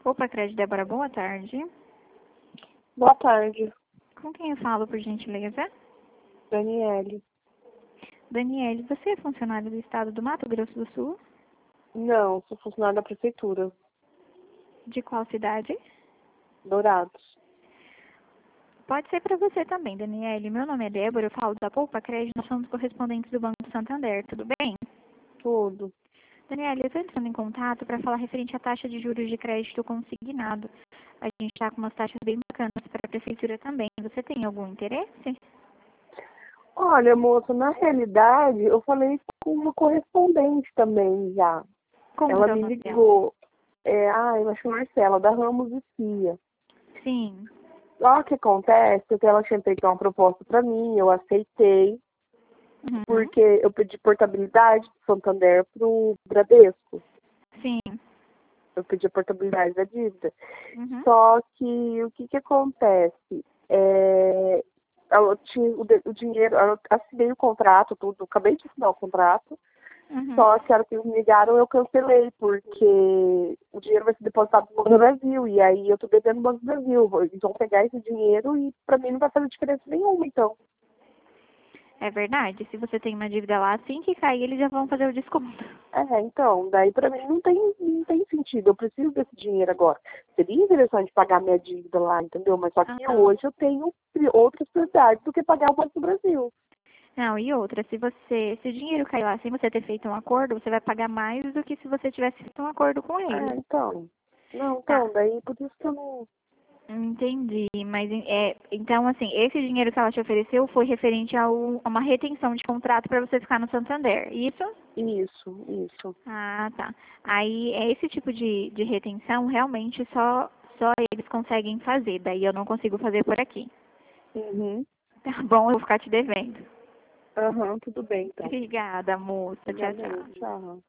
Poupa Crédito, Débora, boa tarde. Boa tarde, Com quem eu falo, por gentileza? Daniele. Daniele, você é funcionário do Estado do Mato Grosso do Sul? Não, sou funcionária da prefeitura, De qual cidade? Dourados. Pode ser para você também, Daniele. Meu nome é Débora, eu falo da Poupa Crédito, nós somos correspondentes do Banco Santander, tudo bem? Tudo. Daniele, eu estou entrando em contato para falar referente à taxa de juros de crédito consignado. A gente está com umas taxas bem bacanas para a prefeitura também. Você tem algum interesse? Olha, moça, na realidade, eu falei com uma correspondente também já. Como Ela que é o me nome dela? ligou. Eu acho Marcela, da Ramos e Cia. Sim. Só que acontece que ela tinha feito uma proposta para mim, eu aceitei, Uhum. porque eu pedi portabilidade do Santander pro Bradesco. Sim. Eu pedi a portabilidade da dívida. Uhum. Só que o que acontece? Eu tinha o dinheiro, eu assinei o contrato, tudo, acabei de assinar o contrato, Uhum. só que a hora que eles me ligaram eu cancelei, porque o dinheiro vai ser depositado no Banco do Brasil, e aí eu tô devendo no Banco do Brasil. Eles vão pegar esse dinheiro e pra mim não vai fazer diferença nenhuma, então. É verdade. Se você tem uma dívida lá, assim que cair, eles já vão fazer o desconto. Então, daí pra mim não tem sentido, eu preciso desse dinheiro agora. Seria interessante pagar minha dívida lá, entendeu? Mas só que Aham. hoje eu tenho outras prioridades do que pagar o Banco do Brasil. Não, e outra, se o dinheiro cair lá sem você ter feito um acordo, você vai pagar mais do que se você tivesse feito um acordo com eles. Então. Não, Tá, então, daí por isso que eu não. entendi. Mas então, assim, esse dinheiro que ela te ofereceu foi referente a uma retenção de contrato para você ficar no Santander, isso? Isso. Ah, tá. Aí, esse tipo de retenção, realmente só eles conseguem fazer. Daí eu não consigo fazer por aqui. Uhum. Tá bom, eu vou ficar te devendo. Aham, tudo bem, então. Obrigada, moça. Tchau, Obrigada, tchau. tchau.